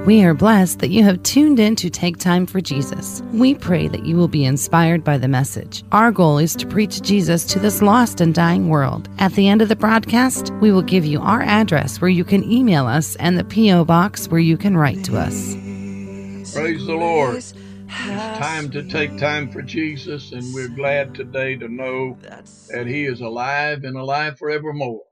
We are blessed that you have tuned in to Take Time for Jesus. We pray that you will be inspired by the message. Our goal is to preach Jesus to this lost and dying world. At the end of the broadcast, we will give you our address where you can email us and the P.O. box where you can write to us. Praise the Lord. It's time to take time for Jesus, and we're glad today to know that He is alive and alive forevermore.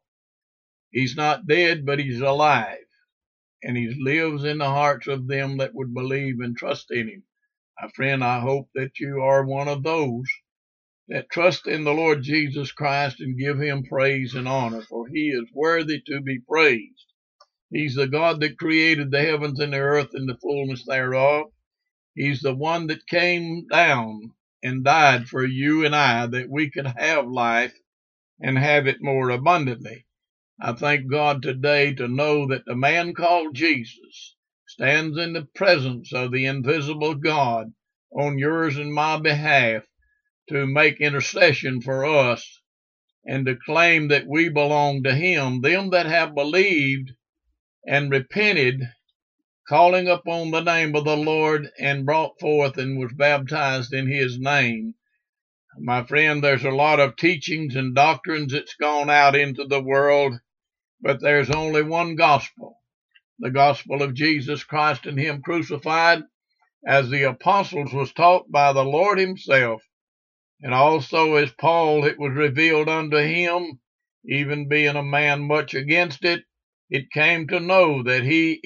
He's not dead, but He's alive, and He lives in the hearts of them that would believe and trust in Him. My friend, I hope that you are one of those that trust in the Lord Jesus Christ and give Him praise and honor, for He is worthy to be praised. He's the God that created the heavens and the earth and the fullness thereof. He's the one that came down and died for you and I, that we could have life and have it more abundantly. I thank God today to know that the man called Jesus stands in the presence of the invisible God on yours and my behalf to make intercession for us and to claim that we belong to Him, them that have believed and repented, calling upon the name of the Lord and brought forth and was baptized in His name. My friend, there's a lot of teachings and doctrines that's gone out into the world, but there's only one gospel, the gospel of Jesus Christ and Him crucified, as the apostles was taught by the Lord Himself. And also as Paul, it was revealed unto him, even being a man much against it, it came to know that He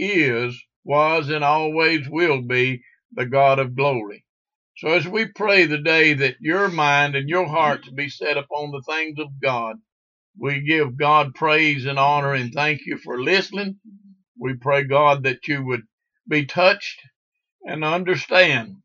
was, and always will be the God of glory. So as we pray today that your mind and your heart to be set upon the things of God, we give God praise and honor and thank you for listening. We pray, God, that you would be touched and understand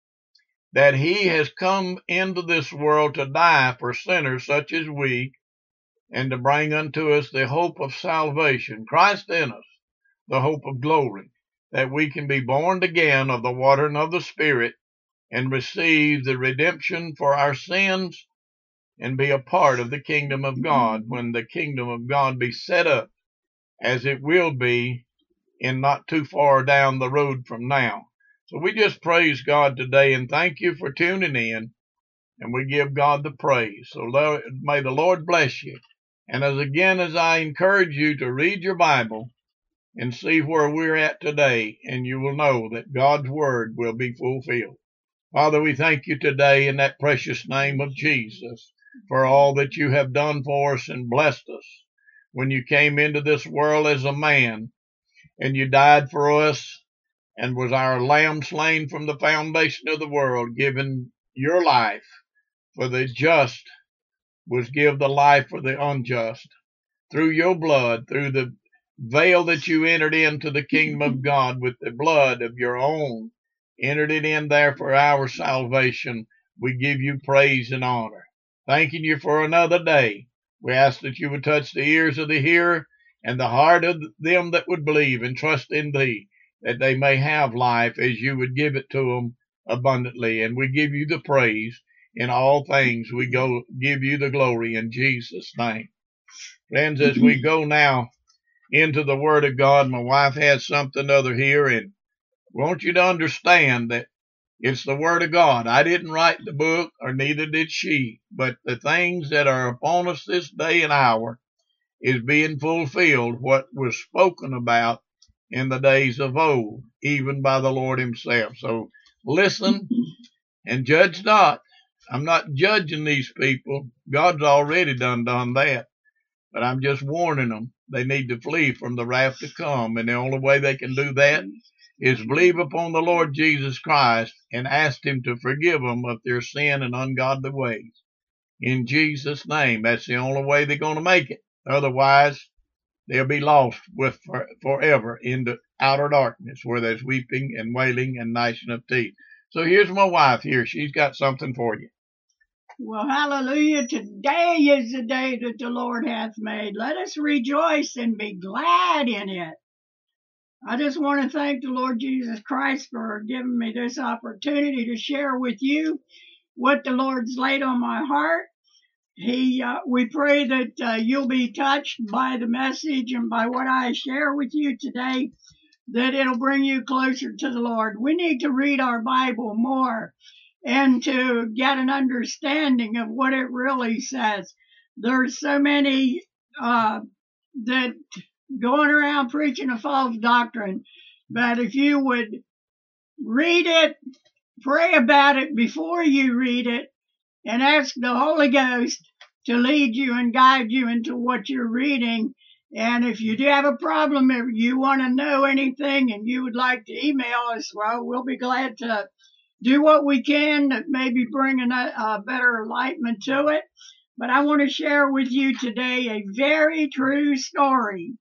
that He has come into this world to die for sinners such as we, and to bring unto us the hope of salvation, Christ in us, the hope of glory, that we can be born again of the water and of the Spirit and receive the redemption for our sins and be a part of the kingdom of God when the kingdom of God be set up as it will be in not too far down the road from now. So we just praise God today and thank you for tuning in, and we give God the praise. So may the Lord bless you. And as I encourage you to read your Bible and see where we're at today, and you will know that God's word will be fulfilled. Father, we thank you today in that precious name of Jesus for all that you have done for us and blessed us when you came into this world as a man, and you died for us and was our lamb slain from the foundation of the world, giving your life for the just was give the life for the unjust. Through your blood, through the veil that you entered into the kingdom of God with the blood of your own, entered it in there for our salvation. We give you praise and honor. Thanking you for another day. We ask that you would touch the ears of the hearer and the heart of them that would believe and trust in thee, that they may have life as you would give it to them abundantly. And we give you the praise in all things. We give you the glory in Jesus' name. Friends, as we go now into the Word of God, my wife has something other here, and I want you to understand that it's the Word of God. I didn't write the book, or neither did she, but the things that are upon us this day and hour is being fulfilled, what was spoken about in the days of old, even by the Lord Himself. So listen and judge not. I'm not judging these people. God's already done that. But I'm just warning them. They need to flee from the wrath to come. And the only way they can do that is believe upon the Lord Jesus Christ and ask Him to forgive them of their sin and ungodly ways. In Jesus' name, that's the only way they're going to make it. Otherwise, they'll be lost forever in the outer darkness where there's weeping and wailing and gnashing of teeth. So here's my wife here. She's got something for you. Well, hallelujah. Today is the day that the Lord hath made. Let us rejoice and be glad in it. I just want to thank the Lord Jesus Christ for giving me this opportunity to share with you what the Lord's laid on my heart. We pray that you'll be touched by the message and by what I share with you today. that it'll bring you closer to the Lord. We need to read our Bible more and to get an understanding of what it really says. There's so many that going around preaching a false doctrine, but if you would read it, pray about it before you read it, and ask the Holy Ghost to lead you and guide you into what you're reading. And if you do have a problem, if you want to know anything and you would like to email us, well, we'll be glad to do what we can to maybe bring a better enlightenment to it. But I want to share with you today a very true story.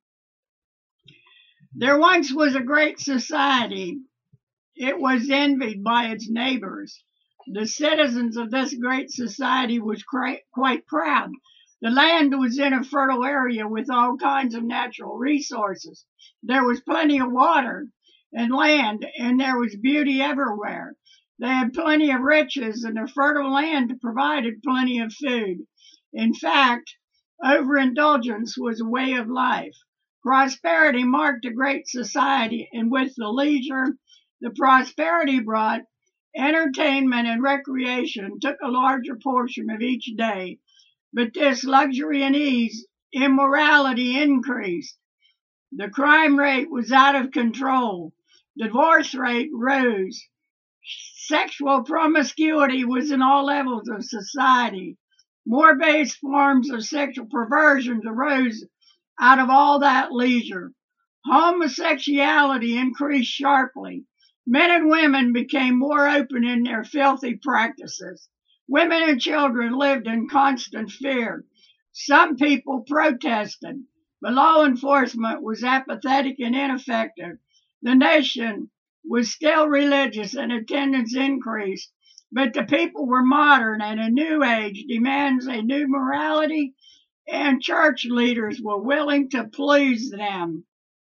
There once was a great society. It was envied by its neighbors. The citizens of this great society was quite proud. The land was in a fertile area with all kinds of natural resources. There was plenty of water and land, and there was beauty everywhere. They had plenty of riches, and the fertile land provided plenty of food. In fact, overindulgence was a way of life. Prosperity marked a great society, and with the leisure the prosperity brought, entertainment and recreation took a larger portion of each day. But this luxury and ease, immorality increased. The crime rate was out of control. The divorce rate rose. Sexual promiscuity was in all levels of society. More base forms of sexual perversions arose out of all that leisure. Homosexuality increased sharply. Men and women became more open in their filthy practices. Women and children lived in constant fear. Some people protested, but law enforcement was apathetic and ineffective. The nation was still religious and attendance increased, but the people were modern, and a new age demands a new morality, and church leaders were willing to please them.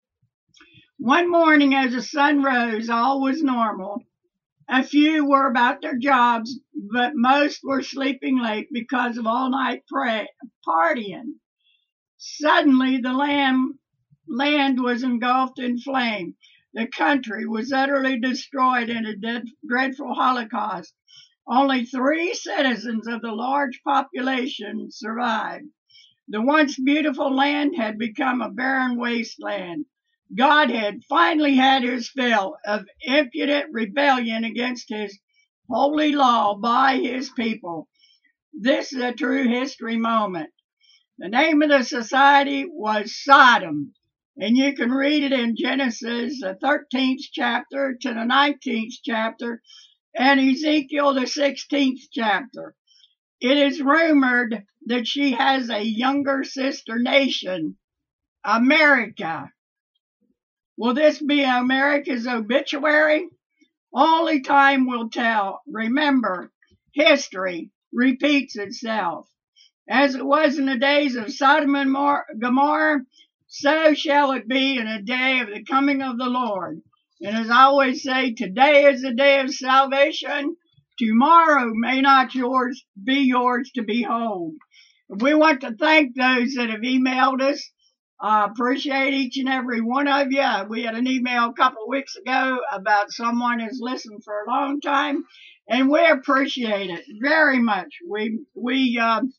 One morning as the sun rose, all was normal. A few were about their jobs, but most were sleeping late because of all-night partying. Suddenly, the land was engulfed in flame. The country was utterly destroyed in a dreadful Holocaust. Only 3 citizens of the large population survived. The once beautiful land had become a barren wasteland. God had finally had his fill of impudent rebellion against his holy law by his people. This is a true history moment. The name of the society was Sodom, and you can read it in Genesis, the 13th chapter to the 19th chapter, and Ezekiel, the 16th chapter. It is rumored that she has a younger sister nation, America. Will this be America's obituary? Only time will tell. Remember, history repeats itself. As it was in the days of Sodom and Gomorrah, so shall it be in the day of the coming of the Lord. And as I always say, today is the day of salvation. Tomorrow may not be yours to behold. We want to thank those that have emailed us. I appreciate each and every one of you. We had an email a couple of weeks ago about someone who's listened for a long time, and we appreciate it very much. We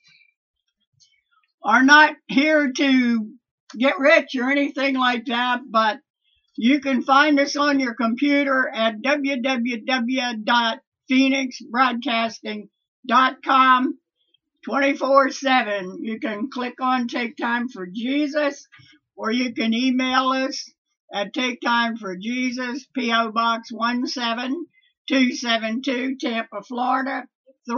are not here to get rich or anything like that, but you can find us on your computer at www.phoenixbroadcasting.com 24/7. You can click on Take Time for Jesus, or you can email us at Take Time for Jesus, P.O. Box 17272, Tampa, Florida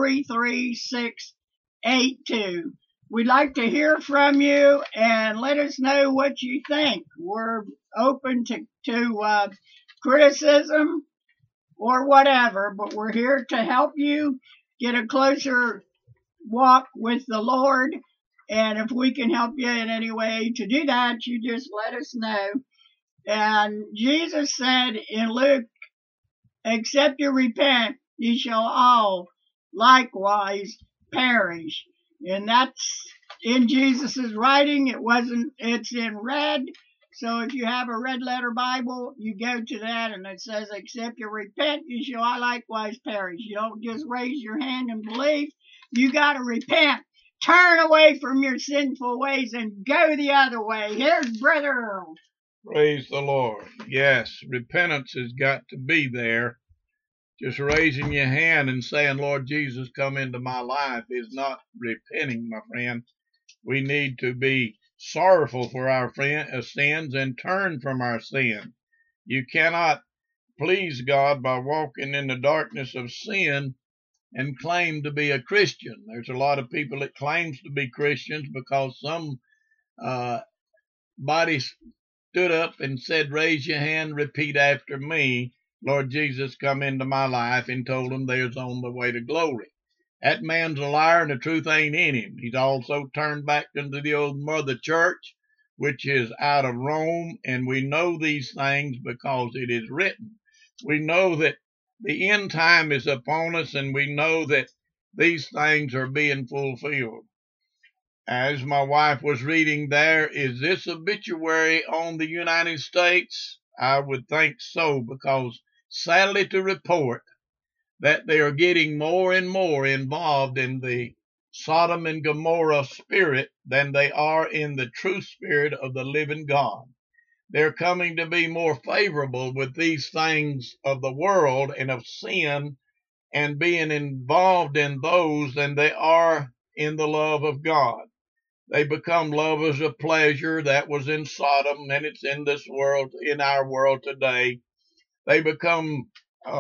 33682. We'd like to hear from you and let us know what you think. We're open to criticism or whatever, but we're here to help you get a closer walk with the Lord. And if we can help you in any way to do that, you just let us know. And Jesus said in Luke, except you repent, ye shall all likewise perish. And that's in Jesus's writing. It's in red. So if you have a red letter Bible, you go to that and it says, except you repent, you shall likewise perish. You don't just raise your hand and believe. You got to repent. Turn away from your sinful ways and go the other way. Here's Brother Earl. Praise the Lord. Yes, repentance has got to be there. Just raising your hand and saying, Lord Jesus, come into my life is not repenting, my friend. We need to be sorrowful for our sins and turn from our sin. You cannot please God by walking in the darkness of sin and claim to be a Christian. There's a lot of people that claims to be Christians because some body stood up and said, raise your hand, repeat after me, Lord Jesus, come into my life, and told them they was on the way to glory. That man's a liar and the truth ain't in him. He's also turned back into the old mother church, which is out of Rome, and we know these things because it is written. We know that the end time is upon us, and we know that these things are being fulfilled. As my wife was reading there, is this obituary on the United States? I would think so, because sadly to report that they are getting more and more involved in the Sodom and Gomorrah spirit than they are in the true spirit of the living God. They're coming to be more favorable with these things of the world and of sin and being involved in those than they are in the love of God. They become lovers of pleasure. That was in Sodom, and it's in this world, in our world today. They become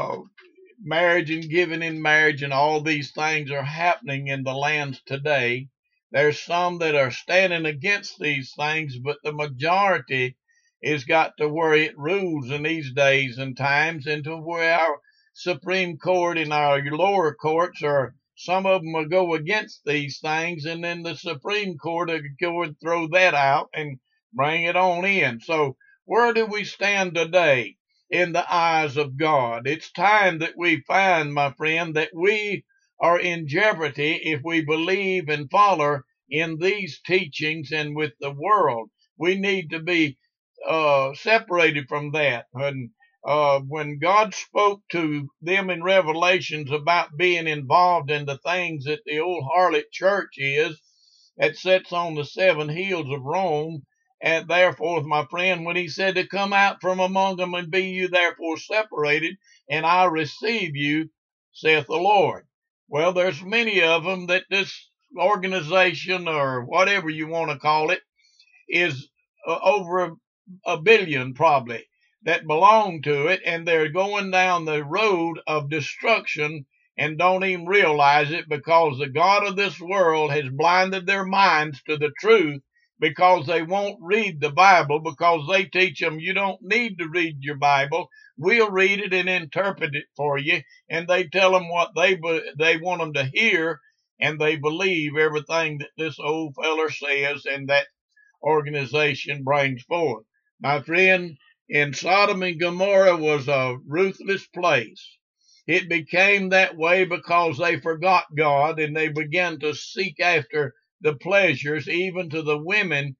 marriage and giving in marriage, and all these things are happening in the lands today. There's some that are standing against these things, but the majority is got to where it rules in these days and times, and to where our Supreme Court and our lower courts are, some of them will go against these things, and then the Supreme Court will go and throw that out and bring it on in. So where do we stand today in the eyes of God? It's time that we find, my friend, that we are in jeopardy if we believe and follow in these teachings and with the world. We need to be separated from that. And when God spoke to them in Revelations about being involved in the things that the old harlot church is, that sits on the 7 hills of Rome, and therefore, my friend, when he said to come out from among them and be you therefore separated, and I'll receive you, saith the Lord. Well, there's many of them that this organization, or whatever you want to call it, is over a billion probably, that belong to it, and they're going down the road of destruction and don't even realize it, because the God of this world has blinded their minds to the truth, because they won't read the Bible, because they teach them you don't need to read your Bible. We'll read it and interpret it for you, and they tell them what they want them to hear, and they believe everything that this old feller says and that organization brings forth. My friend, in Sodom and Gomorrah was a ruthless place. It became that way because they forgot God, and they began to seek after the pleasures, even to the women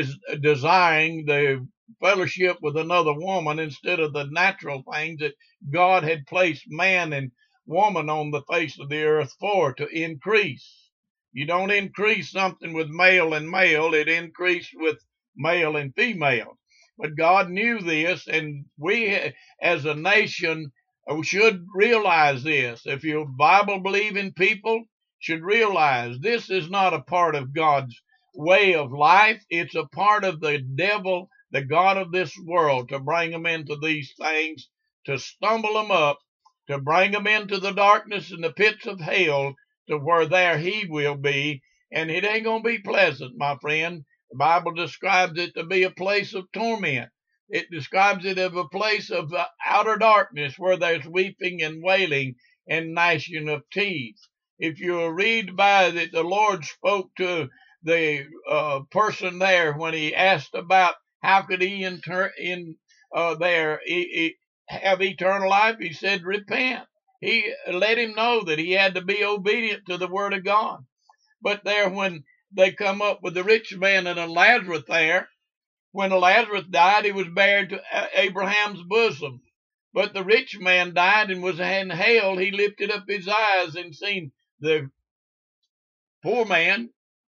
desiring the fellowship with another woman instead of the natural things that God had placed man and woman on the face of the earth for, to increase. You don't increase something with male and male, it increased with male and female. But God knew this, and we as a nation should realize this. If you're Bible-believing people, should realize this is not a part of God's way of life. It's a part of the devil, the God of this world, to bring them into these things, to stumble them up, to bring them into the darkness and the pits of hell, to where there he will be. And it ain't going to be pleasant, my friend. The Bible describes it to be a place of torment. It describes it as a place of outer darkness where there's weeping and wailing and gnashing of teeth. If you read by that, the Lord spoke to the person there when he asked about how could he have eternal life. He said, repent. He let him know that he had to be obedient to the word of God. But there, when they come up with the rich man and Lazarus there, When Lazarus died, he was buried to Abraham's bosom. But the rich man died and was in hell. He lifted up his eyes and seen the poor man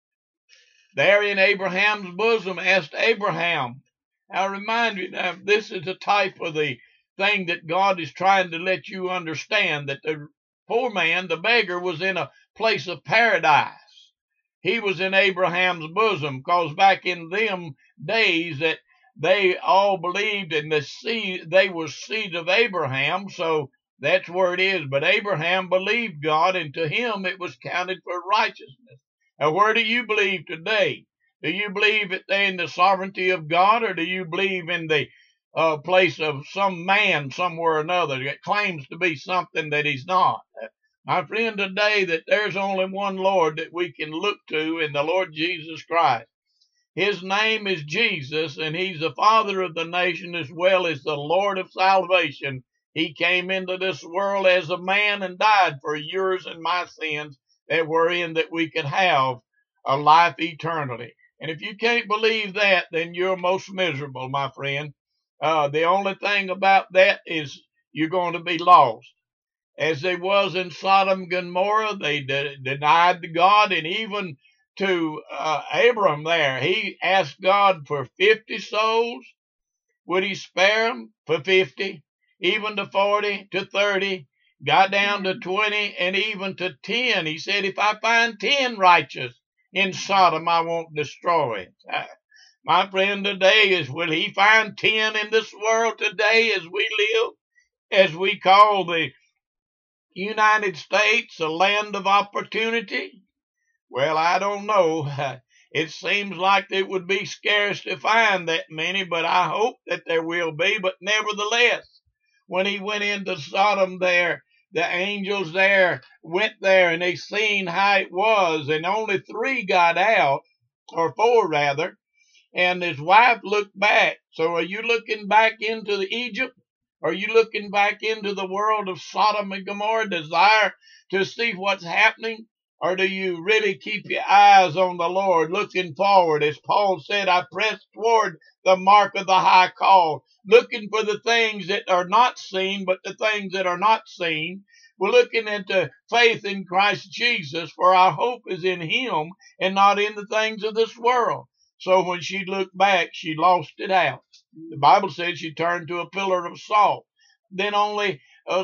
there in Abraham's bosom, asked Abraham. I remind you, now, this is a type of the thing that God is trying to let you understand, that the poor man, the beggar, was in a place of paradise. He was in Abraham's bosom, because back in them days that they all believed in the seed, they were seed of Abraham, so that's where it is. But Abraham believed God, and to him it was counted for righteousness. Now, where do you believe today? Do you believe in the sovereignty of God, or do you believe in the place of some man somewhere or another that claims to be something that he's not? My friend, today that there's only one Lord that we can look to, in the Lord Jesus Christ. His name is Jesus, and he's the Father of the nation as well as the Lord of salvation. He came into this world as a man and died for yours and my sins, that wherein that we could have a life eternally. And if you can't believe that, then you're most miserable, my friend. The only thing about that is you're going to be lost. As they was in Sodom and Gomorrah, they denied God, and even to Abram there, he asked God for 50 souls. Would he spare them for 50? Even to 40, to 30, got down to 20, and even to 10. He said, if I find 10 righteous in Sodom, I won't destroy it. My friend, today is, will he find 10 in this world today as we live, as we call the United States a land of opportunity? Well, I don't know. It seems like it would be scarce to find that many, but I hope that there will be. But nevertheless, when he went into Sodom there, the angels there went there and they seen how it was, and only 3 got out, or 4 rather, and his wife looked back. So are you looking back into the Egypt? Are you looking back into the world of Sodom and Gomorrah, desire to see what's happening? Or do you really keep your eyes on the Lord, looking forward? As Paul said, I press toward the mark of the high call, looking for the things that are not seen, but the things that are not seen. We're looking into faith in Christ Jesus, for our hope is in him and not in the things of this world. So when she looked back, she lost it out. The Bible says she turned to a pillar of salt. Then only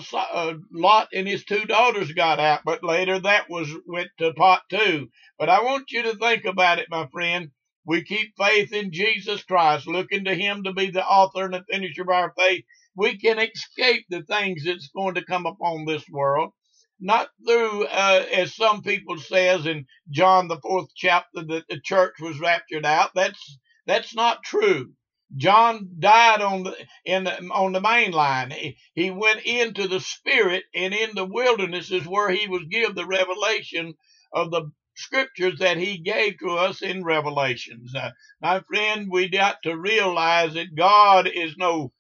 Lot and his 2 daughters got out, but later that went to pot too. But I want you to think about it, my friend. We keep faith in Jesus Christ, looking to him to be the author and the finisher of our faith. We can escape the things that's going to come upon this world. Not through, as some people says in John the 4th chapter, that the church was raptured out. That's not true. John died on the main line. He went into the spirit, and in the wilderness is where he was given the revelation of the scriptures that he gave to us in Revelations. My friend, we got to realize that God is no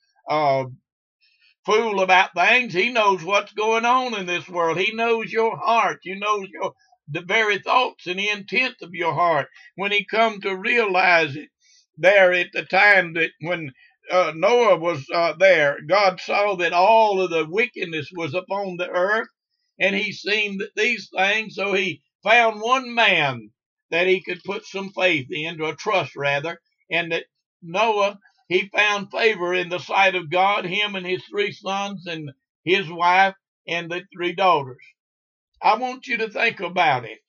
fool about things. He knows what's going on in this world. He knows your heart. He knows the very thoughts and the intent of your heart. When he come to realize it, there at the time that when Noah was there, God saw that all of the wickedness was upon the earth, and he seen that these things, so he found one man that he could put some faith in, or trust rather, and that Noah, he found favor in the sight of God, him and his 3 sons and his wife and the 3 daughters. I want you to think about it.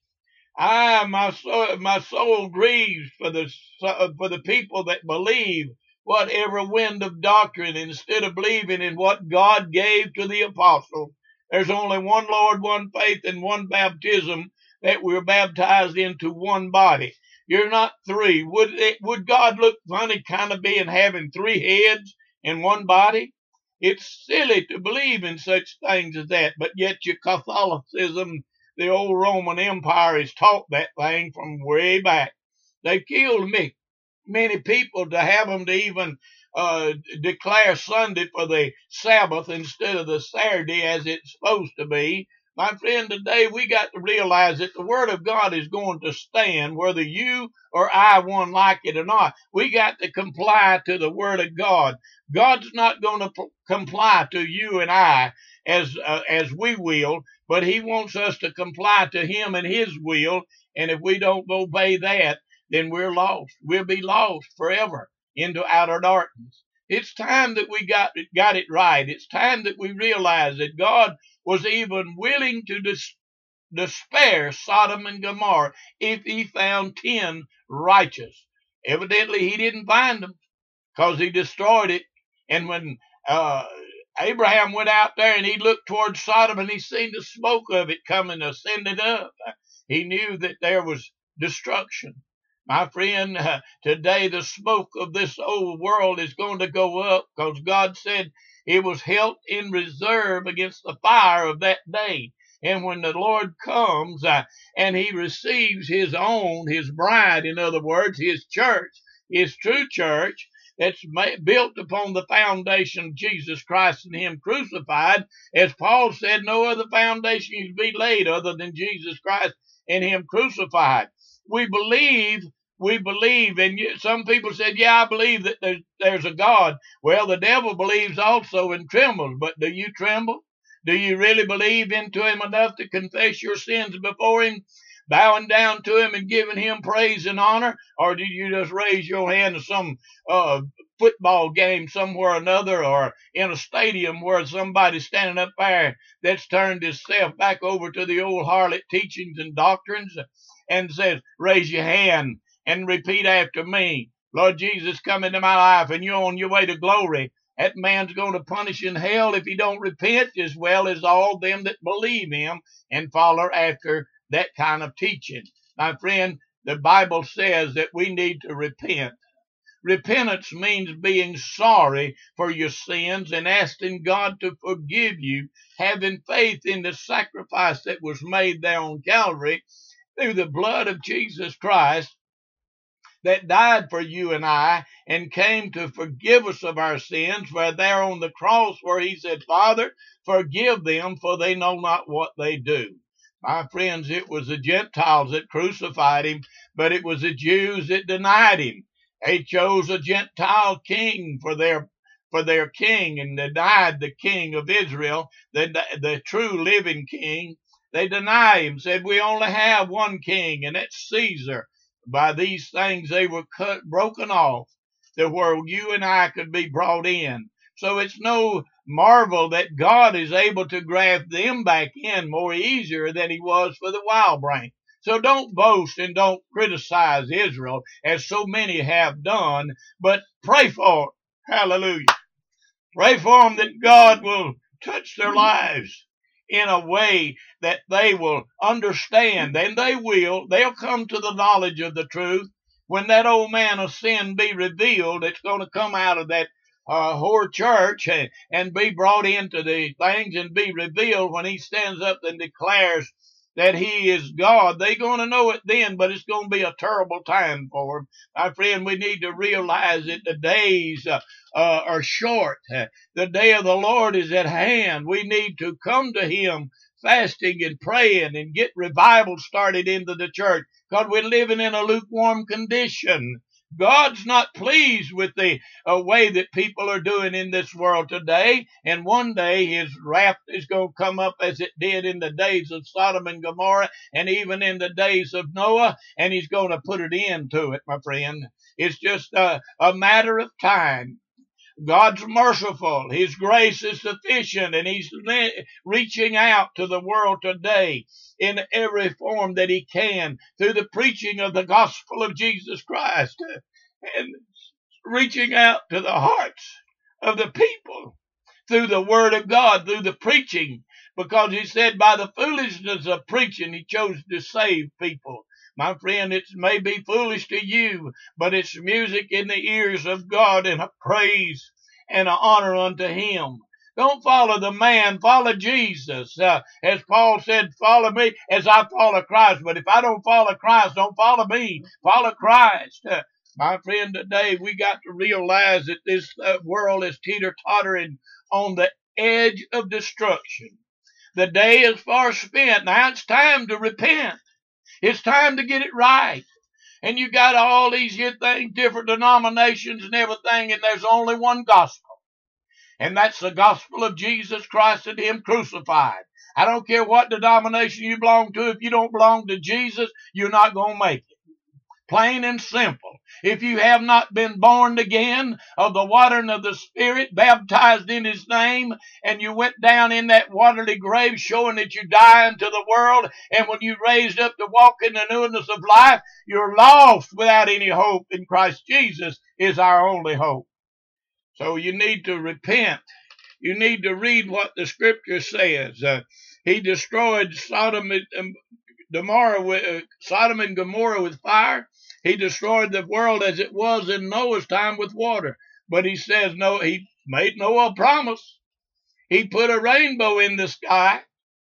My soul grieves for the people that believe whatever wind of doctrine instead of believing in what God gave to the apostles. There's only one Lord, one faith, and one baptism, that we're baptized into one body. You're not 3. Would God look funny kind of being having 3 heads in one body? It's silly to believe in such things as that, but yet your Catholicism, the old Roman Empire, has taught that thing from way back. They killed many people to have them to even declare Sunday for the Sabbath instead of the Saturday as it's supposed to be. My friend, today we got to realize that the Word of God is going to stand whether you or I one like it or not. We got to comply to the Word of God. God's not going to comply to you and I as we will, but He wants us to comply to Him and His will. And if we don't obey that, then we're lost. We'll be lost forever into outer darkness. It's time that we got it right. It's time that we realize that God was even willing to despair Sodom and Gomorrah if He found 10 righteous. Evidently, He didn't find them because He destroyed it. And when Abraham went out there and he looked towards Sodom and he seen the smoke of it coming, ascending up, he knew that there was destruction. My friend, today the smoke of this old world is going to go up because God said it was held in reserve against the fire of that day. And when the Lord comes and He receives His own, His bride, in other words, His church, His true church, that's built upon the foundation of Jesus Christ and Him crucified, as Paul said, no other foundation is to be laid other than Jesus Christ and Him crucified. We believe, and some people said, yeah, I believe that there's a God. Well, the devil believes also and trembles, but do you tremble? Do you really believe into Him enough to confess your sins before Him, bowing down to Him and giving Him praise and honor? Or do you just raise your hand to some football game somewhere or another, or in a stadium where somebody's standing up there that's turned himself back over to the old harlot teachings and doctrines and says, raise your hand and repeat after me, Lord Jesus, come into my life, and you're on your way to glory. That man's going to punish in hell if he don't repent, as well as all them that believe Him and follow after that kind of teaching. My friend, the Bible says that we need to repent. Repentance means being sorry for your sins and asking God to forgive you, having faith in the sacrifice that was made there on Calvary through the blood of Jesus Christ that died for you and I and came to forgive us of our sins, for there on the cross where He said, Father, forgive them, for they know not what they do. My friends, it was the Gentiles that crucified Him, but it was the Jews that denied Him. They chose a Gentile king for their king and denied the King of Israel, the true living King. They denied Him, said we only have one king, and that's Caesar. By these things they were broken off to where you and I could be brought in. So it's no marvel that God is able to graft them back in more easier than He was for the wild brain. So don't boast and don't criticize Israel as so many have done, but pray for them. Hallelujah. Pray for them that God will touch their lives in a way that they will understand, and they'll come to the knowledge of the truth. When that old man of sin be revealed, it's going to come out of that whore church and be brought into the things and be revealed when he stands up and declares that he is God. They're going to know it then, but it's going to be a terrible time for them. My friend, we need to realize that the days are short. The day of the Lord is at hand. We need to come to Him fasting and praying and get revival started into the church, because we're living in a lukewarm condition. God's not pleased with the way that people are doing in this world today, and one day His wrath is going to come up as it did in the days of Sodom and Gomorrah and even in the days of Noah, and He's going to put an end to it, my friend. It's just a matter of time. God's merciful. His grace is sufficient, and He's reaching out to the world today in every form that He can through the preaching of the gospel of Jesus Christ and reaching out to the hearts of the people through the Word of God, through the preaching, because He said by the foolishness of preaching He chose to save people. My friend, it may be foolish to you, but it's music in the ears of God and a praise and an honor unto Him. Don't follow the man, follow Jesus. As Paul said, follow me as I follow Christ. But if I don't follow Christ, don't follow me. Follow Christ. My friend, today we got to realize that this world is teeter-tottering on the edge of destruction. The day is far spent. Now it's time to repent. It's time to get it right. And you got all these things, different denominations and everything, and there's only one gospel. And that's the gospel of Jesus Christ and Him crucified. I don't care what denomination you belong to. If you don't belong to Jesus, you're not going to make it. Plain and simple. If you have not been born again of the water and of the Spirit, baptized in His name, and you went down in that watery grave showing that you die unto the world, and when you raised up to walk in the newness of life, you're lost without any hope in Christ Jesus is our only hope. So you need to repent. You need to read what the Scripture says. He destroyed Sodom and Gomorrah with fire. He destroyed the world as it was in Noah's time with water. But he says no. He made Noah a promise. He put a rainbow in the sky.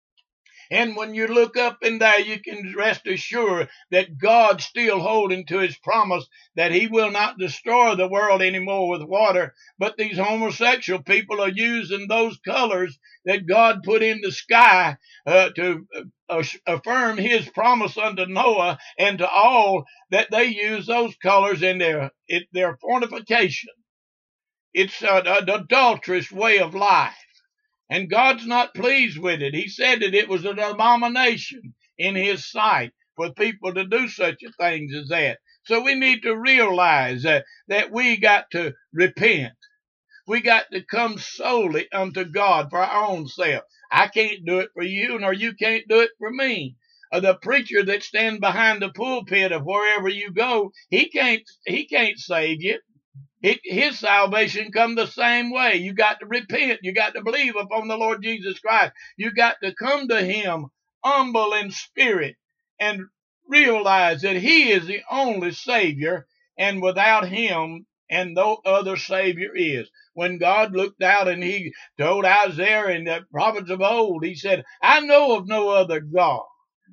And when you look up in there, you can rest assured that God's still holding to His promise that He will not destroy the world anymore with water. But these homosexual people are using those colors that God put in the sky to affirm His promise unto Noah and to all, that they use those colors in their fornication. It's an adulterous way of life. And God's not pleased with it. He said that it was an abomination in His sight for people to do such a things as that. So we need to realize that we got to repent. We got to come solely unto God for our own self. I can't do it for you, nor you can't do it for me. The preacher that stands behind the pulpit of wherever you go, he can't save you. His salvation come the same way. You got to repent. You got to believe upon the Lord Jesus Christ. You got to come to Him humble in spirit and realize that He is the only Savior, and without Him and no other Savior is. When God looked out and He told Isaiah and the prophets of old, He said, I know of no other God.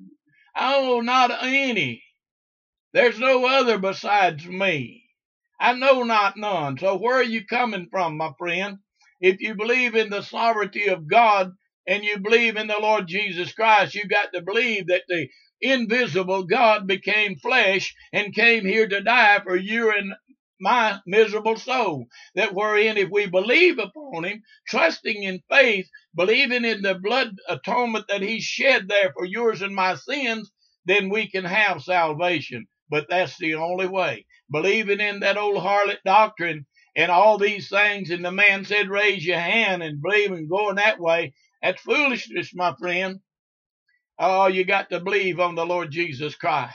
Oh, not any. There's no other besides me. I know not none. So where are you coming from, my friend? If you believe in the sovereignty of God and you believe in the Lord Jesus Christ, you got to believe that the invisible God became flesh and came here to die for you and my miserable soul. That wherein if we believe upon Him, trusting in faith, believing in the blood atonement that He shed there for yours and my sins, then we can have salvation. But that's the only way. Believing in that old harlot doctrine and all these things, and the man said, raise your hand and believe and going that way, that's foolishness, my friend. Oh, you got to believe on the Lord Jesus Christ.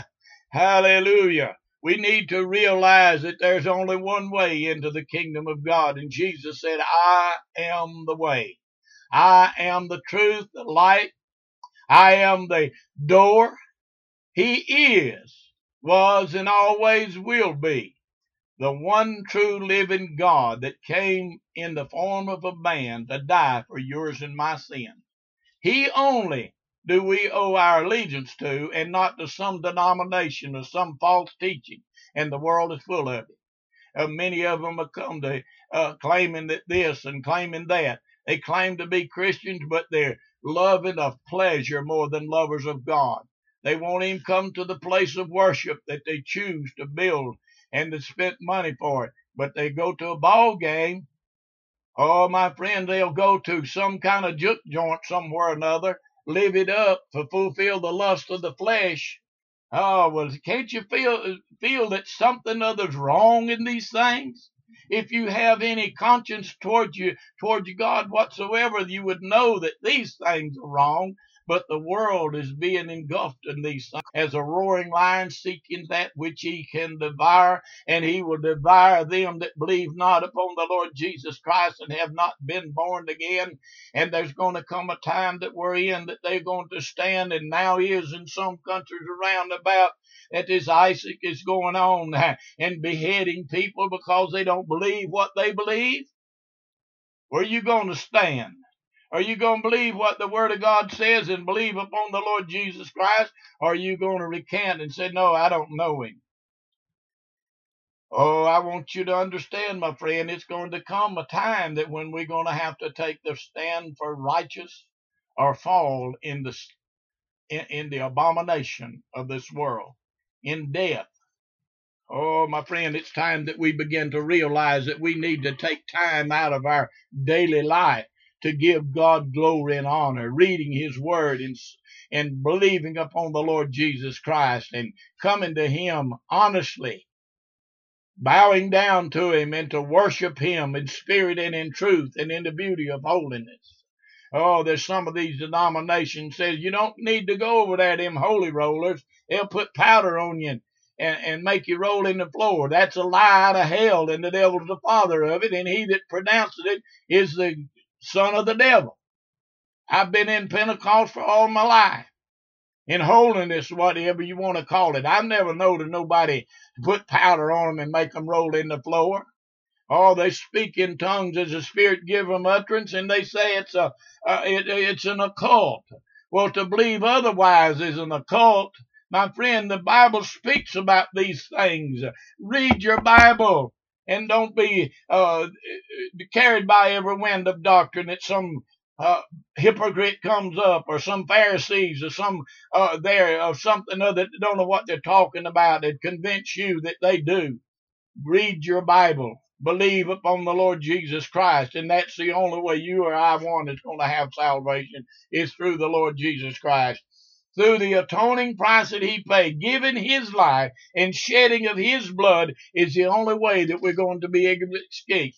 Hallelujah. We need to realize that there's only one way into the kingdom of God. And Jesus said, I am the way. I am the truth, the light. I am the door. He is, was, and always will be the one true living God that came in the form of a man to die for yours and my sins. He only do we owe our allegiance to, and not to some denomination or some false teaching. And the world is full of it. Many of them have come to claiming that this and claiming that. They claim to be Christians, but they're loving of pleasure more than lovers of God. They won't even come to the place of worship that they choose to build and to spend money for it. But they go to a ball game. Oh, my friend, they'll go to some kind of juke joint somewhere or another, live it up to fulfill the lust of the flesh. Oh, well, can't you feel that something other's wrong in these things? If you have any conscience towards God whatsoever, you would know that these things are wrong. But the world is being engulfed in these things as a roaring lion seeking that which he can devour, and he will devour them that believe not upon the Lord Jesus Christ and have not been born again. And there's going to come a time that we're in that they're going to stand, and now is in some countries around about, that this Isaac is going on and beheading people because they don't believe what they believe. Where are you going to stand? Are you going to believe what the Word of God says and believe upon the Lord Jesus Christ? Or are you going to recant and say, no, I don't know Him? Oh, I want you to understand, my friend, it's going to come a time that when we're going to have to take the stand for righteous, or fall in the abomination of this world, in death. Oh, my friend, it's time that we begin to realize that we need to take time out of our daily life to give God glory and honor, reading His Word and believing upon the Lord Jesus Christ and coming to Him honestly, bowing down to Him and to worship Him in spirit and in truth and in the beauty of holiness. Oh, there's some of these denominations says you don't need to go over there, them holy rollers. They'll put powder on you and make you roll in the floor. That's a lie out of hell, and the devil's the father of it, and he that pronounces it is the son of the devil. I've been in Pentecost for all my life. In holiness, whatever you want to call it. I've never known of nobody to put powder on them and make them roll in the floor. Oh, they speak in tongues as the Spirit give them utterance, and they say it's an occult. Well, to believe otherwise is an occult. My friend, the Bible speaks about these things. Read your Bible and don't be carried by every wind of doctrine that some hypocrite comes up, or some Pharisees, or some something other that don't know what they're talking about and convince you that they do. Read your Bible. Believe upon the Lord Jesus Christ, and that's the only way you or I one is going to have salvation, is through the Lord Jesus Christ. Through the atoning price that He paid, giving His life and shedding of His blood is the only way that we're going to be able to escape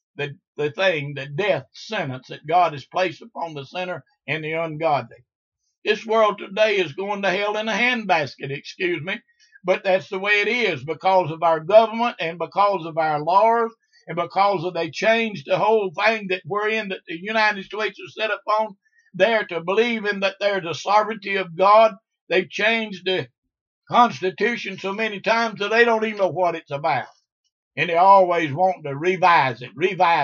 the death sentence that God has placed upon the sinner and the ungodly. This world today is going to hell in a handbasket, excuse me. But that's the way it is, because of our government and because of our laws and because of they changed the whole thing that we're in, that the United States is set upon there to believe in that there's the sovereignty of God. They've changed the Constitution so many times that they don't even know what it's about. And they always want to revise it.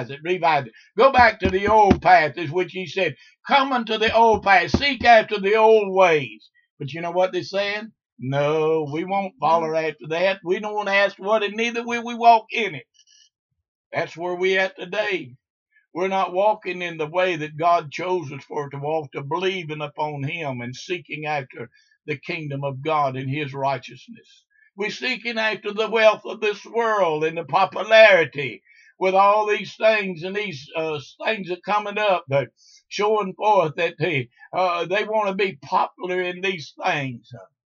Go back to the old path, is which He said, come unto the old path, seek after the old ways. But you know what they're saying? No, we won't follow after that. We don't ask what, and neither will we walk in it. That's where we at today. We're not walking in the way that God chose us for to walk, to believing upon Him and seeking after the kingdom of God and His righteousness. We're seeking after the wealth of this world and the popularity with all these things and these things that are coming up, but showing forth that they want to be popular in these things.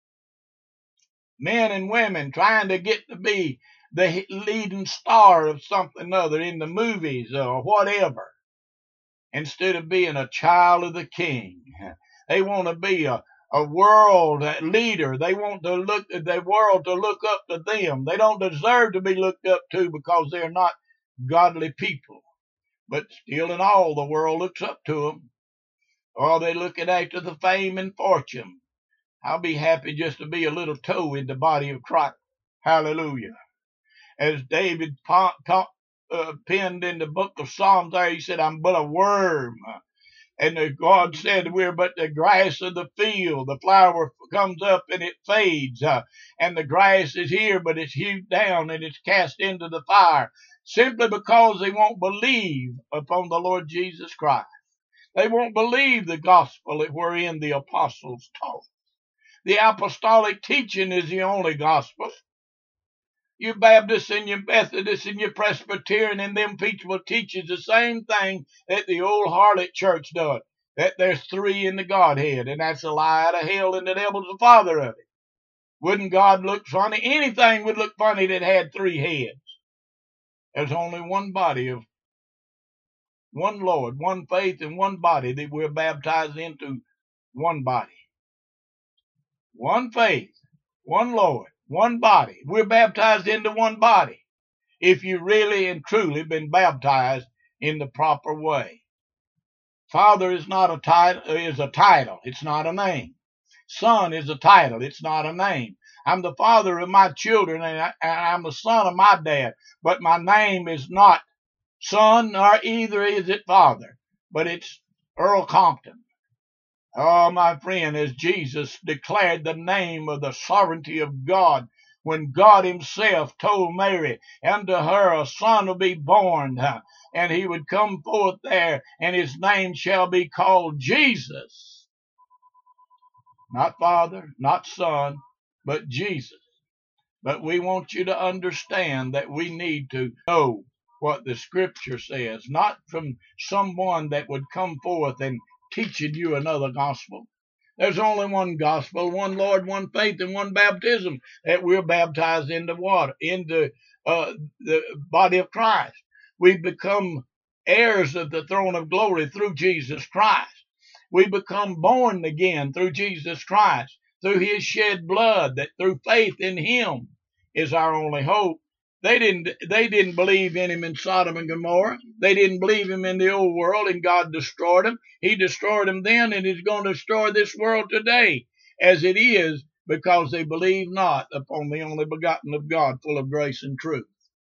Men and women trying to get to be the leading star of something other in the movies or whatever, instead of being a child of the King. They want to be a world leader. They want the world to look up to them. They don't deserve to be looked up to because they're not godly people. But still in all, the world looks up to them. Or they looking after the fame and fortune. I'll be happy just to be a little toe in the body of Christ. Hallelujah. As David penned in the book of Psalms there, he said, I'm but a worm. And God said, we're but the grass of the field. The flower comes up and it fades. And the grass is here, but it's hewed down and it's cast into the fire. Simply because they won't believe upon the Lord Jesus Christ. They won't believe the gospel wherein the apostles taught. The apostolic teaching is the only gospel. You Baptists and you Methodists and you Presbyterian and them people teaches the same thing that the old harlot church does. That there's three in the Godhead, and that's a lie out of hell, and the devil's the father of it. Wouldn't God look funny? Anything would look funny that had three heads. There's only one body of one Lord, one faith, and one body that we're baptized into. One body. One faith, one Lord, one body. We're baptized into one body if you really and truly been baptized in the proper way. Father is not a title, is a title. It's not a name. Son is a title. It's not a name. I'm the father of my children, and I'm the son of my dad. But my name is not son, nor either is it father. But it's Earl Compton. Oh, my friend, as Jesus declared the name of the sovereignty of God when God himself told Mary, unto her a son will be born, and he would come forth there, and his name shall be called Jesus. Not Father, not Son, but Jesus. But we want you to understand that we need to know what the Scripture says, not from someone that would come forth and teaching you another gospel. There's only one gospel, one Lord, one faith, and one baptism, that we're baptized into water, into the body of Christ. We become heirs of the throne of glory through Jesus Christ. We become born again through Jesus Christ, through his shed blood, that through faith in him is our only hope. They didn't believe in him in Sodom and Gomorrah. They didn't believe him in the old world, and God destroyed them. He destroyed them then, and he's going to destroy this world today as it is, because they believe not upon the only begotten of God, full of grace and truth.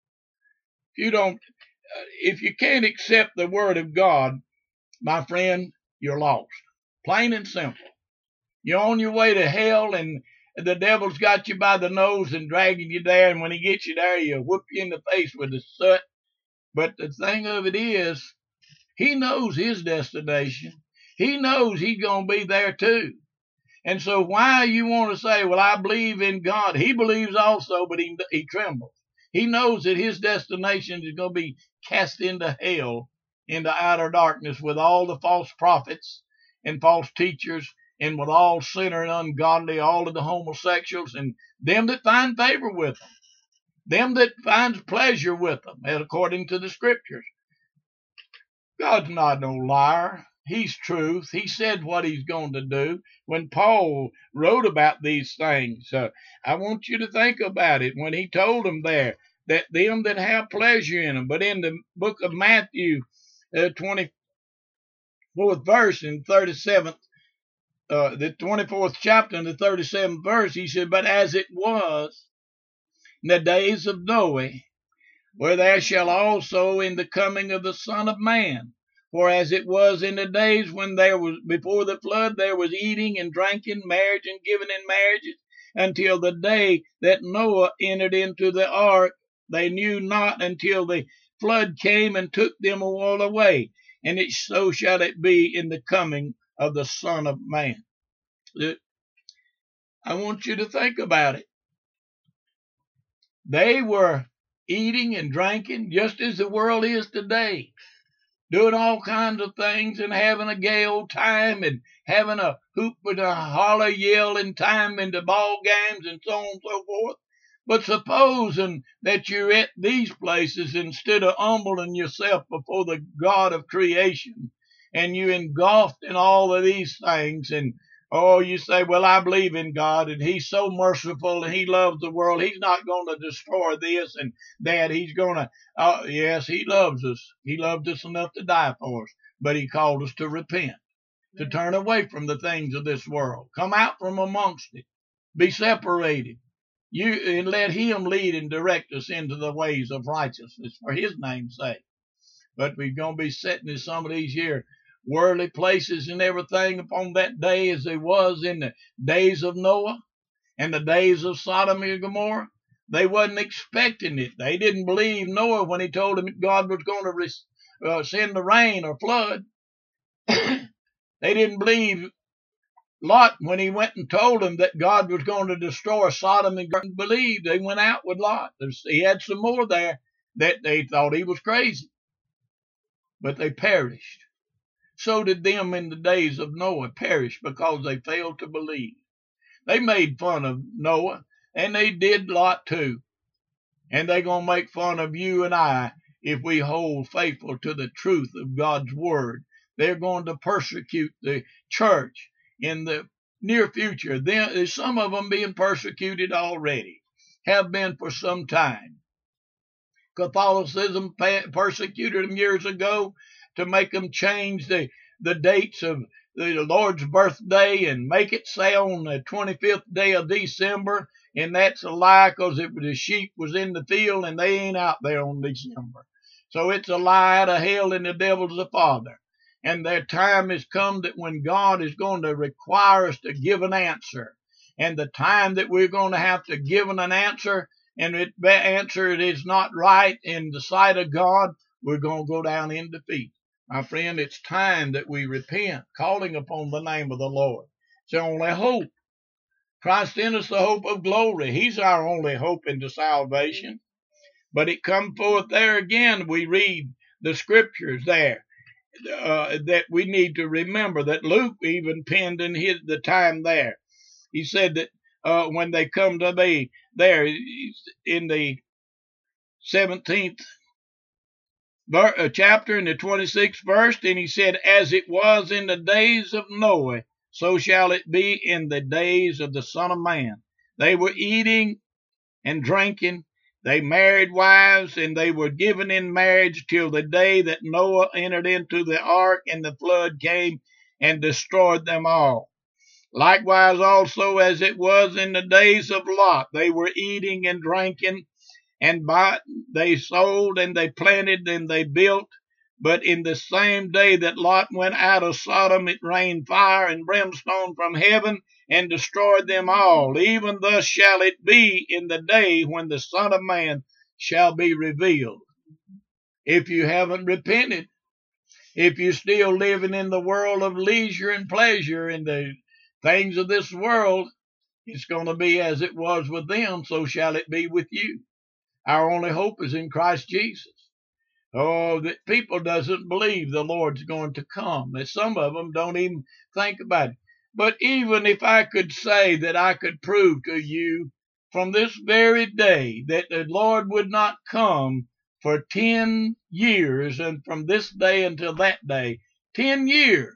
If you can't accept the word of God, my friend, you're lost. Plain and simple. You're on your way to hell, and the devil's got you by the nose and dragging you there, and when he gets you there, he'll whoop you in the face with the soot. But the thing of it is, he knows his destination. He knows he's going to be there too. And so why you want to say, well, I believe in God? He believes also, but he trembles. He knows that his destination is going to be cast into hell, into outer darkness, with all the false prophets and false teachers, and with all sinner and ungodly, all of the homosexuals, and them that find favor with them that finds pleasure with them, according to the Scriptures. God's not no liar. He's truth. He said what he's going to do. When Paul wrote about these things, I want you to think about it when he told them there, that them that have pleasure in them. But in the book of Matthew, 24th verse and 37th, the 24th chapter and the 37th verse, he said, but as it was in the days of Noah, where there shall also in the coming of the Son of Man. For as it was in the days when there was before the flood, there was eating and drinking, marriage and giving in marriages, until the day that Noah entered into the ark. They knew not until the flood came and took them all away. And so shall it be in the coming of the Son of Man. I want you to think about it. They were eating and drinking just as the world is today, doing all kinds of things and having a gay old time and having a hoop and a holler yelling time into ball games and so on and so forth. But supposing that you're at these places, instead of humbling yourself before the God of creation, and you engulfed in all of these things, and you say, well, I believe in God, and he's so merciful, and he loves the world. He's not going to destroy this and that. He's going to, yes, he loves us. He loved us enough to die for us, but he called us to repent, to turn away from the things of this world. Come out from amongst it. Be separated. And let him lead and direct us into the ways of righteousness for his name's sake. But we're going to be sitting in some of these here worldly places and everything upon that day, as there was in the days of Noah and the days of Sodom and Gomorrah. They wasn't expecting it. They didn't believe Noah when he told them God was going to send the rain or flood. They didn't believe Lot when he went and told them that God was going to destroy Sodom and Gomorrah. Believed. They went out with Lot. He had some more there that they thought he was crazy, but they perished. So did them in the days of Noah perish, because they failed to believe. They made fun of Noah, and they did Lot too. And they're going to make fun of you and I if we hold faithful to the truth of God's word. They're going to persecute the church in the near future. There's some of them being persecuted already, have been for some time. Catholicism persecuted them years ago to make them change the dates of the Lord's birthday and make it say on the 25th day of December. And that's a lie, because the sheep was in the field and they ain't out there on December. So it's a lie out of hell, and the devil's the father. And their time has come that when God is going to require us to give an answer. and the time that we're going to have to give an answer, and if that answer is not right in the sight of God, we're going to go down in defeat. My friend, it's time that we repent, calling upon the name of the Lord. It's the only hope. Christ in us, the hope of glory. He's our only hope into salvation. But it come forth there again. We read the scriptures there that we need to remember, that Luke even penned in the time there. He said that when they come to be there in the 17th chapter, in the 26th verse, and he said, as it was in the days of Noah, so shall it be in the days of the Son of Man. They were eating and drinking, they married wives, and they were given in marriage till the day that Noah entered into the ark, and the flood came and destroyed them all. Likewise also as it was in the days of Lot, they were eating and drinking, and they sold, and they planted, and they built. But in the same day that Lot went out of Sodom, it rained fire and brimstone from heaven, and destroyed them all. Even thus shall it be in the day when the Son of Man shall be revealed. If you haven't repented, if you're still living in the world of leisure and pleasure and the things of this world, it's going to be as it was with them, so shall it be with you. Our only hope is in Christ Jesus. Oh, that people doesn't believe the Lord's going to come. And some of them don't even think about it. But even if I could say that I could prove to you from this very day that the Lord would not come for 10 years, and from this day until that day, 10 years,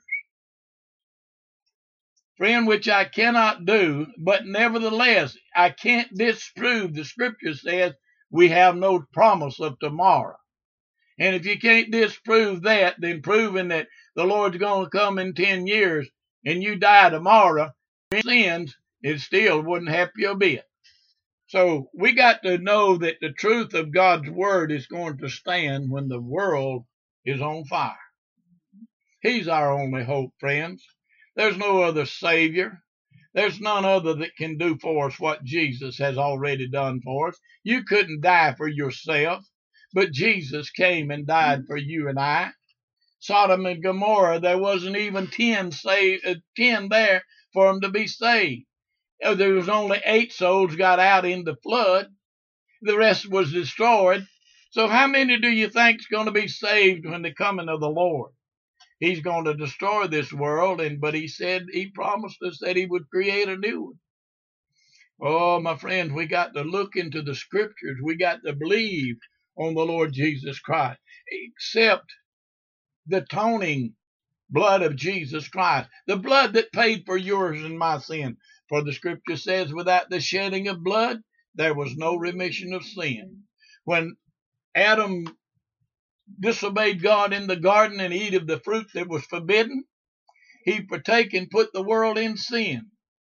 friend, which I cannot do, but nevertheless, I can't disprove. The scripture says we have no promise of tomorrow. And if you can't disprove that, then proving that the Lord's going to come in 10 years and you die tomorrow, sins, it still wouldn't help you a bit. So we got to know that the truth of God's word is going to stand when the world is on fire. He's our only hope, friends. There's no other Savior. There's none other that can do for us what Jesus has already done for us. You couldn't die for yourself, but Jesus came and died for you and I. Sodom and Gomorrah, there wasn't even 10 there for them to be saved. There was only 8 souls got out in the flood. The rest was destroyed. So how many do you think is going to be saved when the coming of the Lord? He's going to destroy this world, but he promised us that he would create a new one. Oh, my friend, we got to look into the scriptures. We got to believe on the Lord Jesus Christ. Accept the atoning blood of Jesus Christ, the blood that paid for yours and my sin. For the scripture says, without the shedding of blood, there was no remission of sin. When Adam disobeyed God in the garden and ate of the fruit that was forbidden, he partake and put the world in sin.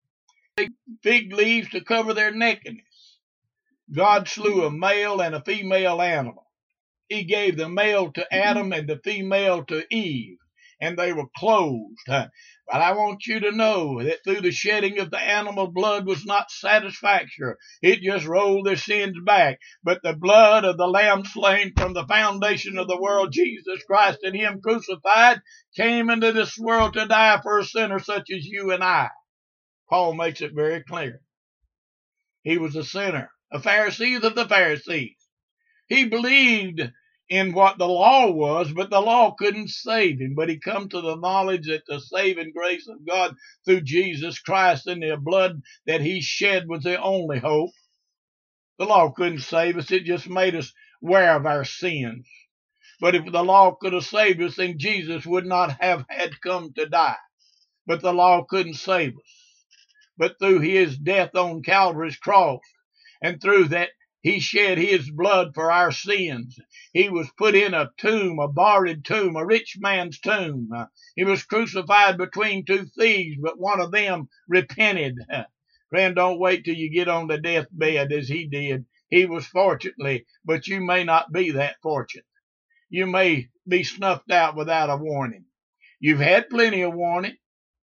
Fig leaves to cover their nakedness. God slew a male and a female animal. He gave the male to Adam and the female to Eve, and they were clothed. But I want you to know that through the shedding of the animal blood was not satisfaction. It just rolled their sins back. But the blood of the Lamb slain from the foundation of the world, Jesus Christ and him crucified, came into this world to die for a sinner such as you and I. Paul makes it very clear. He was a sinner, a Pharisee of the Pharisees. He believed in what the law was, but the law couldn't save him. But he come to the knowledge that the saving grace of God through Jesus Christ and the blood that he shed was the only hope. The law couldn't save us. It just made us aware of our sins. But if the law could have saved us, then Jesus would not have had come to die. But the law couldn't save us. But through his death on Calvary's cross, and through that he shed his blood for our sins. He was put in a tomb, a borrowed tomb, a rich man's tomb. He was crucified between 2 thieves, but one of them repented. Friend, don't wait till you get on the deathbed as he did. He was fortunately, but you may not be that fortunate. You may be snuffed out without a warning. You've had plenty of warning.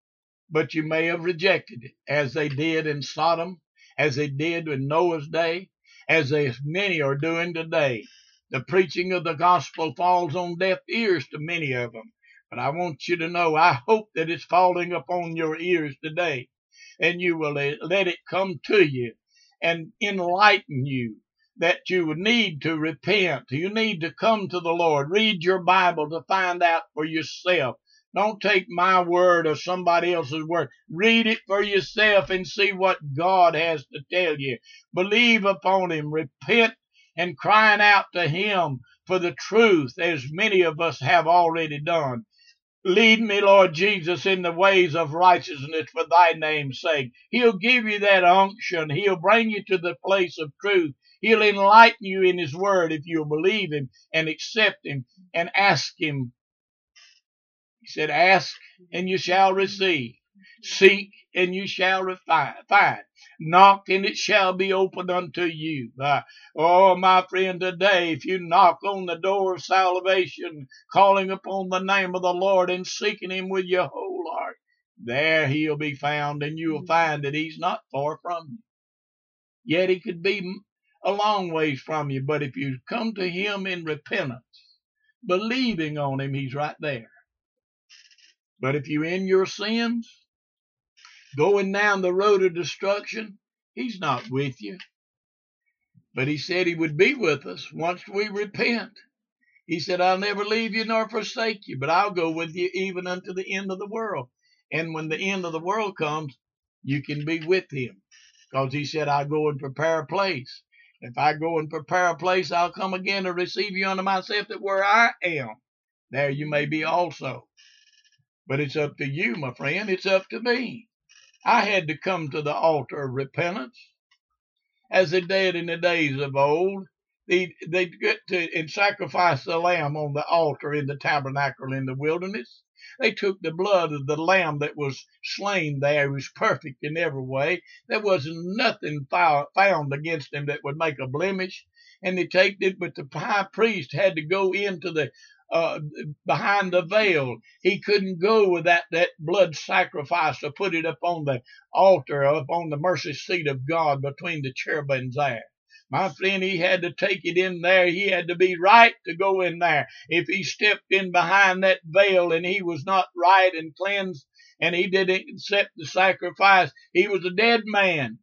but you may have rejected it, as they did in Sodom, as they did in Noah's day, as many are doing today. The preaching of the gospel falls on deaf ears to many of them. But I want you to know, I hope that it's falling upon your ears today, and you will let it come to you and enlighten you that you need to repent. You need to come to the Lord. Read your Bible to find out for yourself. Don't take my word or somebody else's word. Read it for yourself and see what God has to tell you. Believe upon Him. Repent and crying out to Him for the truth, as many of us have already done. Lead me, Lord Jesus, in the ways of righteousness for thy name's sake. He'll give you that unction. He'll bring you to the place of truth. He'll enlighten you in His word if you'll believe Him and accept Him and ask Him. He said, ask and you shall receive. Seek and you shall find. Knock and it shall be opened unto you. Oh, my friend, today, if you knock on the door of salvation, calling upon the name of the Lord and seeking Him with your whole heart, there He'll be found, and you will find that He's not far from you. Yet He could be a long ways from you, but if you come to Him in repentance, believing on Him, He's right there. But if you're in your sins, going down the road of destruction, He's not with you. But He said He would be with us once we repent. He said, I'll never leave you nor forsake you, but I'll go with you even unto the end of the world. And when the end of the world comes, you can be with Him. Because He said, I'll go and prepare a place. If I go and prepare a place, I'll come again to receive you unto myself, that where I am, there you may be also. But it's up to you, my friend. It's up to me. I had to come to the altar of repentance, as they did in the days of old. They'd get to and sacrifice the lamb on the altar in the tabernacle in the wilderness. They took the blood of the lamb that was slain there. It was perfect in every way. There wasn't nothing found against him that would make a blemish. And they take it, but the high priest had to go into the behind the veil. He couldn't go with that blood sacrifice to put it up on the altar, up on the mercy seat of God between the cherubims there. My friend, he had to take it in there. He had to be right to go in there. If he stepped in behind that veil and he was not right and cleansed and he didn't accept the sacrifice, he was a dead man.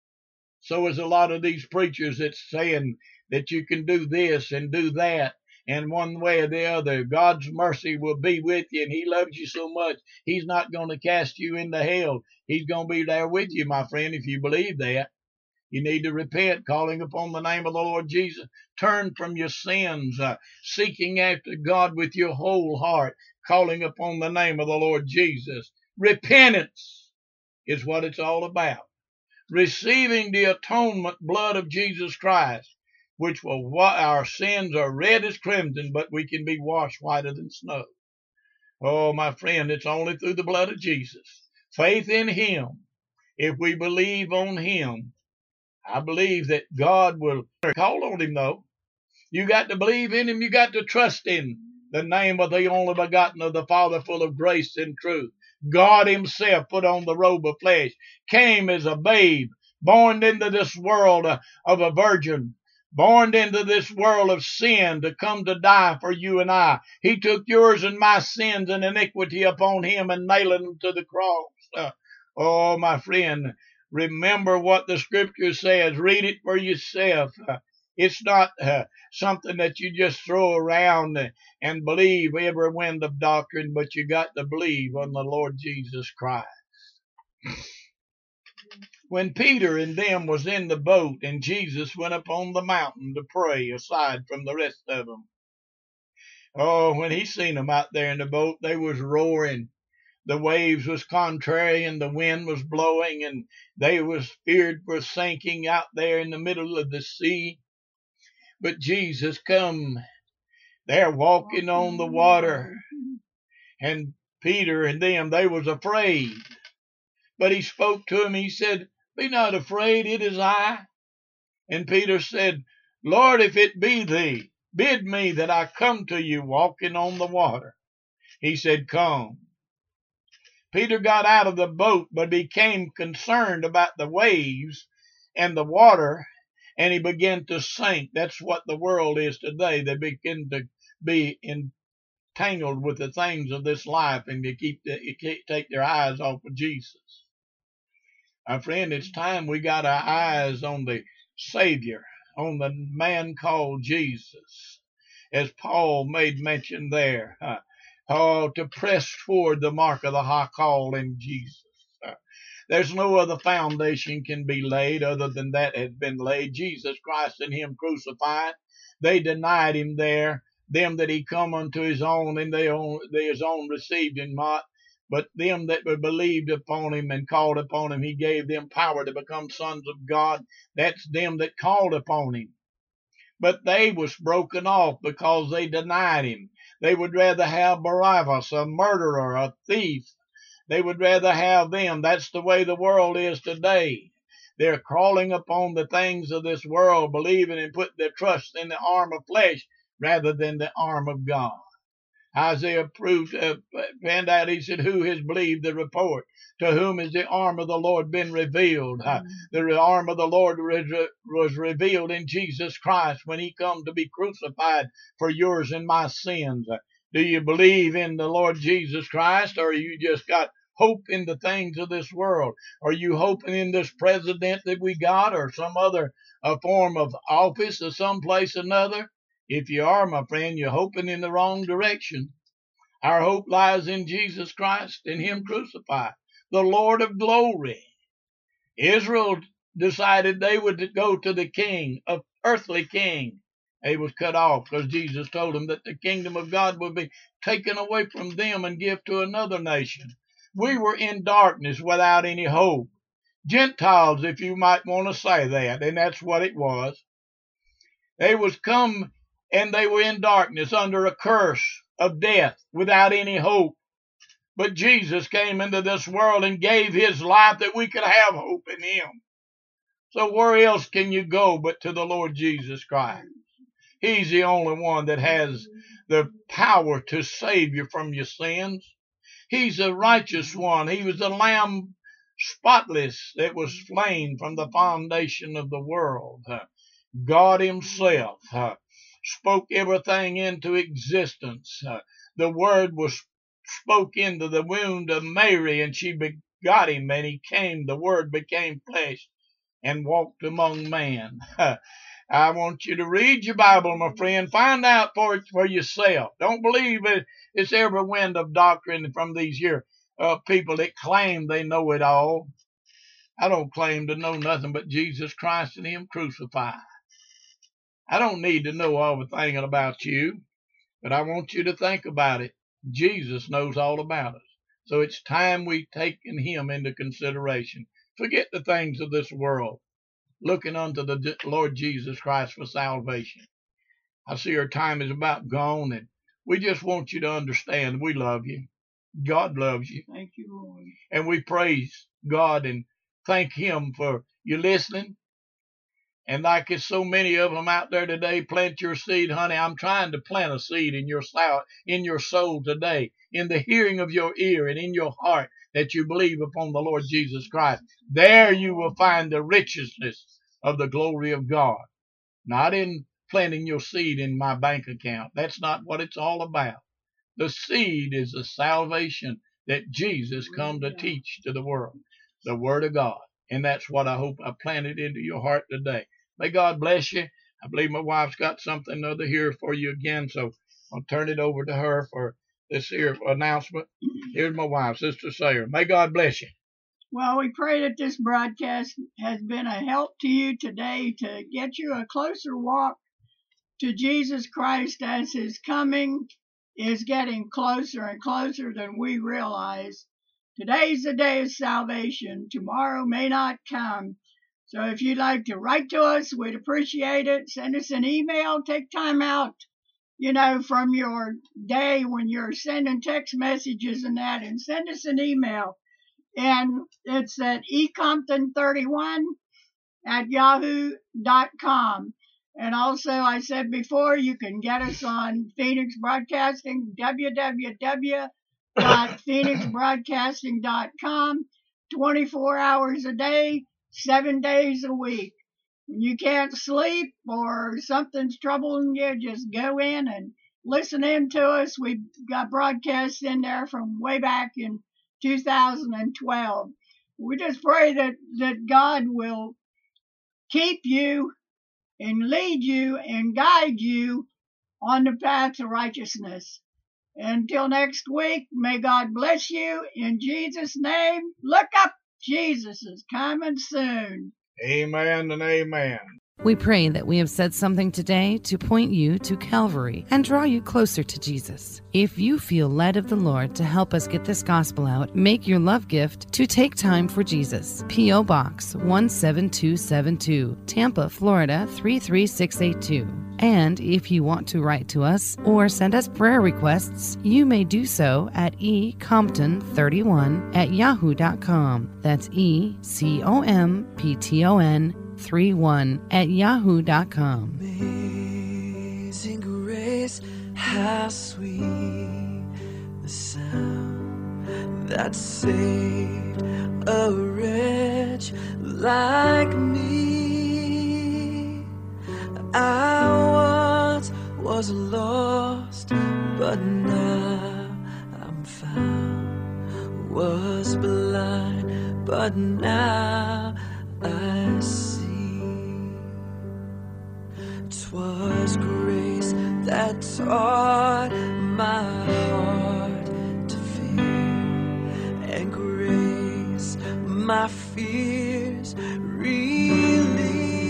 So is a lot of these preachers that's saying that you can do this and do that. And one way or the other, God's mercy will be with you, and He loves you so much, He's not going to cast you into hell. He's going to be there with you, my friend, if you believe that. You need to repent, calling upon the name of the Lord Jesus. Turn from your sins, seeking after God with your whole heart, calling upon the name of the Lord Jesus. Repentance is what it's all about. Receiving the atonement blood of Jesus Christ, which will, our sins are red as crimson, but we can be washed whiter than snow. Oh, my friend, it's only through the blood of Jesus. Faith in Him. If we believe on Him, I believe that God will call on Him, though. You got to believe in Him. You got to trust in the name of the only begotten of the Father, full of grace and truth. God Himself put on the robe of flesh, came as a babe, born into this world of a virgin, born into this world of sin to come to die for you and I. He took yours and my sins and iniquity upon Him and nailed them to the cross. Oh, my friend, remember what the Scripture says. Read it for yourself. It's not something that you just throw around and believe every wind of doctrine, but you got to believe on the Lord Jesus Christ. When Peter and them was in the boat and Jesus went up on the mountain to pray aside from the rest of them. Oh, when He seen them out there in the boat, they was roaring. The waves was contrary and the wind was blowing and they was feared for sinking out there in the middle of the sea. But Jesus come. They're walking on the water. And Peter and them, they was afraid. But He spoke to him. He said, be not afraid, it is I. And Peter said, Lord, if it be Thee, bid me that I come to You walking on the water. He said, come. Peter got out of the boat, but became concerned about the waves and the water, and he began to sink. That's what the world is today. They begin to be entangled with the things of this life, and they can't take their eyes off of Jesus. My friend, it's time we got our eyes on the Savior, on the man called Jesus, as Paul made mention there. To press toward the mark of the high call in Jesus. There's no other foundation can be laid other than that has been laid. Jesus Christ and him crucified. They denied him there. Them that he come unto his own, and his own received him not. But them that were believed upon him and called upon him, he gave them power to become sons of God. That's them that called upon him. But they was broken off because they denied him. They would rather have Barabbas, a murderer, a thief. They would rather have them. That's the way the world is today. They're crawling upon the things of this world, believing and putting their trust in the arm of flesh rather than the arm of God. Isaiah penned out, he said, who has believed the report? To whom has the arm of the Lord been revealed? The arm of the Lord was revealed in Jesus Christ when he come to be crucified for yours and my sins. Do you believe in the Lord Jesus Christ, or you just got hope in the things of this world? Are you hoping in this president that we got, or some other form of office or someplace another? If you are, my friend, you're hoping in the wrong direction. Our hope lies in Jesus Christ and him crucified, the Lord of glory. Israel decided they would go to the king, an earthly king. They was cut off because Jesus told them that the kingdom of God would be taken away from them and give to another nation. We were in darkness without any hope. Gentiles, if you might want to say that, and that's what it was. They was come and they were in darkness under a curse of death without any hope. But Jesus came into this world and gave his life that we could have hope in him. So where else can you go but to the Lord Jesus Christ? He's the only one that has the power to save you from your sins. He's a righteous one. He was the Lamb spotless that was slain from the foundation of the world. God himself spoke everything into existence. The Word was spoke into the womb of Mary, and she begot him, and he came. The Word became flesh and walked among man. I want you to read your Bible, my friend. Find out for yourself. Don't believe it's every wind of doctrine from these here people that claim they know it all. I don't claim to know nothing but Jesus Christ and him crucified. I don't need to know everything about you, but I want you to think about it. Jesus knows all about us. So it's time we take him into consideration. Forget the things of this world, looking unto the Lord Jesus Christ for salvation. I see our time is about gone, and we just want you to understand we love you. God loves you. Thank you, Lord. And we praise God and thank him for you listening. And like there's so many of them out there today, plant your seed, honey. I'm trying to plant a seed in your soul today, in the hearing of your ear and in your heart, that you believe upon the Lord Jesus Christ. There you will find the richness of the glory of God. Not in planting your seed in my bank account. That's not what it's all about. The seed is the salvation that Jesus come to teach to the world, the Word of God. And that's what I hope I planted into your heart today. May God bless you. I believe my wife's got something other here for you again, so I'll turn it over to her for this here announcement. Here's my wife, Sister Sayre. May God bless you. Well, we pray that this broadcast has been a help to you today to get you a closer walk to Jesus Christ as his coming is getting closer and closer than we realize. Today's the day of salvation. Tomorrow may not come. So if you'd like to write to us, we'd appreciate it. Send us an email. Take time out, from your day when you're sending text messages and that, and send us an email. And it's at ecompton31@yahoo.com. And also, I said before, you can get us on Phoenix Broadcasting, www.phoenixbroadcasting.com. www.phoenixbroadcasting.com, 24 hours a day, 7 days a week. When you can't sleep or something's troubling you, just go in and listen in to us. We've got broadcasts in there from way back in 2012. We just pray that God will keep you and lead you and guide you on the path to righteousness. Until next week, may God bless you in Jesus' name. Look up, Jesus is coming soon. Amen and amen. We pray that we have said something today to point you to Calvary and draw you closer to Jesus. If you feel led of the Lord to help us get this gospel out, make your love gift to Take Time for Jesus. P.O. Box 17272, Tampa, Florida 33682. And if you want to write to us or send us prayer requests, you may do so at ecompton31@yahoo.com. That's ECOMPTON31@yahoo.com. Amazing grace, how sweet the sound that saved a wretch like me. I once was lost, but now I'm found. Was blind, but now I see. 'Twas grace that taught my heart to fear, and grace my fears relieved.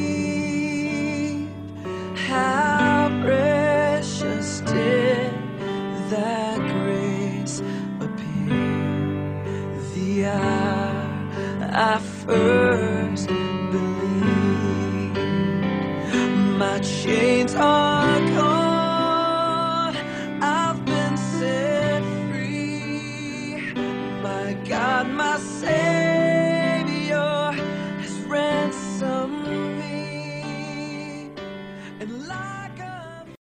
How precious did that grace appear the hour I first believed. My chains are